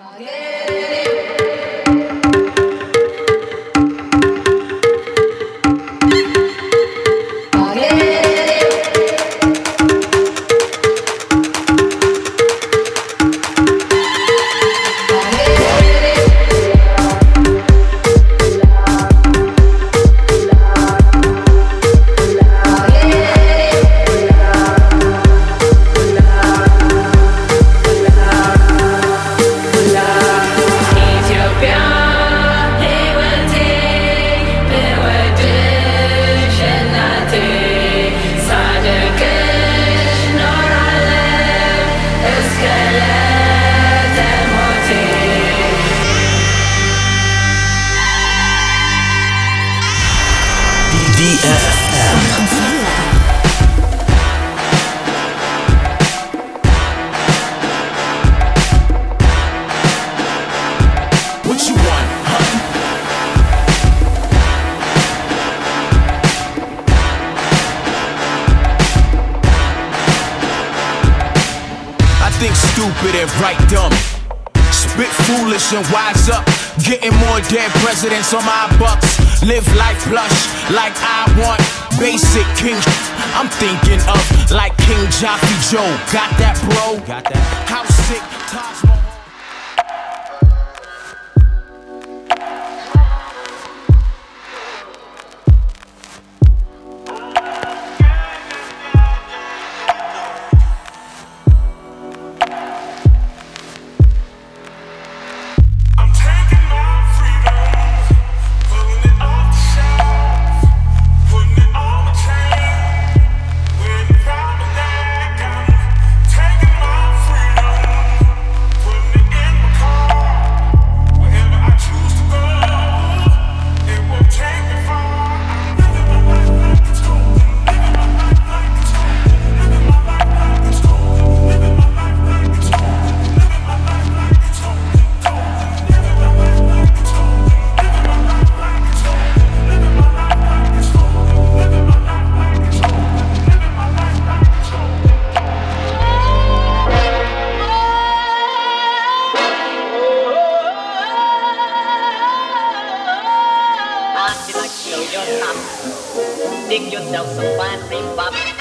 And wise up, getting more dead presidents on my bucks. Live life lush, like I want. Basic king, I'm thinking of like King Joffy Joe. Got that, bro? Got that? How sick, Taj Mahal. Dig yourself some fine rebop.